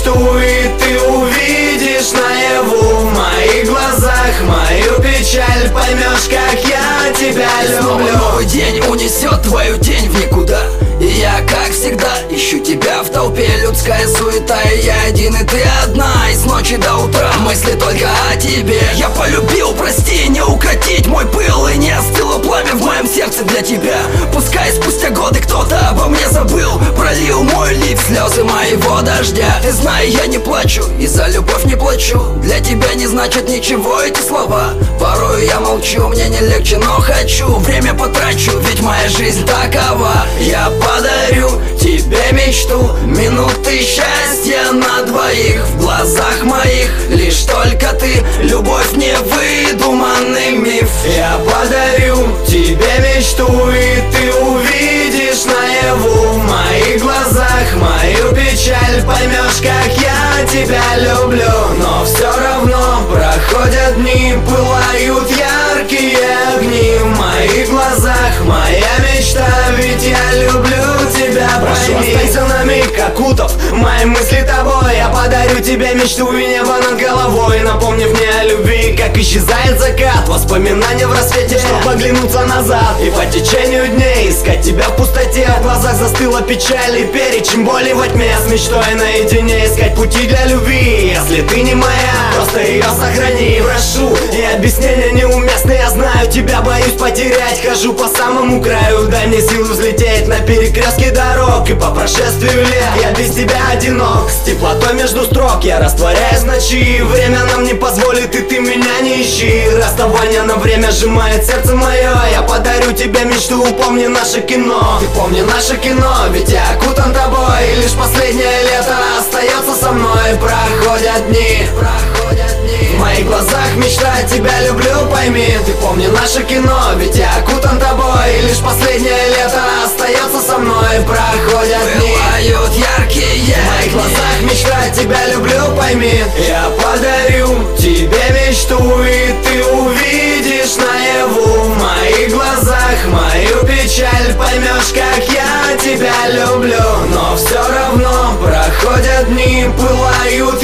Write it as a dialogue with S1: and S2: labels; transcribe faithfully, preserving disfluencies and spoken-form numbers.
S1: мечту, и ты увидишь наяву в моих глазах мою печаль. Поймешь, как я тебя люблю.
S2: Снова новый день унесет твою тень в никуда, и я, как всегда, ищу тебя в толпе. Людская суета, и я один, и ты одна. И с ночи до утра мысли только о тебе. Я полюбил, прости, не укротить мой пыл, и не остыло пламя в моем сердце для тебя. Пускай спустя годы кто-то обо мне забыл, пролил мой лик слезы моего дождя. Ты знай, я не плачу, и за любовь не плачу. Для тебя не значит ничего эти слова. Порой я молчу, мне не легче, но хочу. Время потрачу, ведь моя жизнь такова. Я подарю тебе мечту, минуты счастья на двоих. В глазах моих лишь только ты, любовь не выдуманный миф.
S1: Я подарю тебе мечту, и ты увидишь наяву в моих глазах мою печаль. Поймешь, как я тебя люблю, но все равно проходят дни, пылают яркие огни в моих глазах моя мечта, ведь я люблю тебя.
S2: Прошу,
S1: останься на миг, окутав мои мысли тобой. Я подарю тебе мечту и небо над головой, напомнив мне о любви, как исчезает закат. Воспоминания в рассвете, чтобы оглянуться назад, и по течению дней искать тебя в пустоте. В глазах застыла печаль и перечень боли во тьме. С мечтой наедине искать пути для любви. Если ты не моя, просто ее сохрани, прошу. И объяснения неуместны, я знаю, тебя боюсь потерять. Хожу по самому краю, дай мне силу взлететь на перекрестке дорог. И по прошествию лет я без тебя одинок, с теплотой между строк я растворяюсь в ночи. Время нам не позволит, и ты меня не ищи. Расставание на время сжимает сердце мое. Я подарю тебе мечту, помни наше кино. Ты помни наше кино, ведь я окутан тобой. И лишь последнее лето остается со мной. Проходят дни, проходят дни. В моих глазах мечта, тебя люблю, пойми. Ты помни наше кино, ведь я окутан тобой. И лишь последнее лето остается со мной. Проходят дни,
S2: пылают яркие.
S1: в моих глазах мечта, тебя люблю, пойми. Я подарю тебе мечту, и ты увидишь наяву в моих глазах мою печаль. Поймешь, как я тебя люблю, но все равно проходят дни, пылают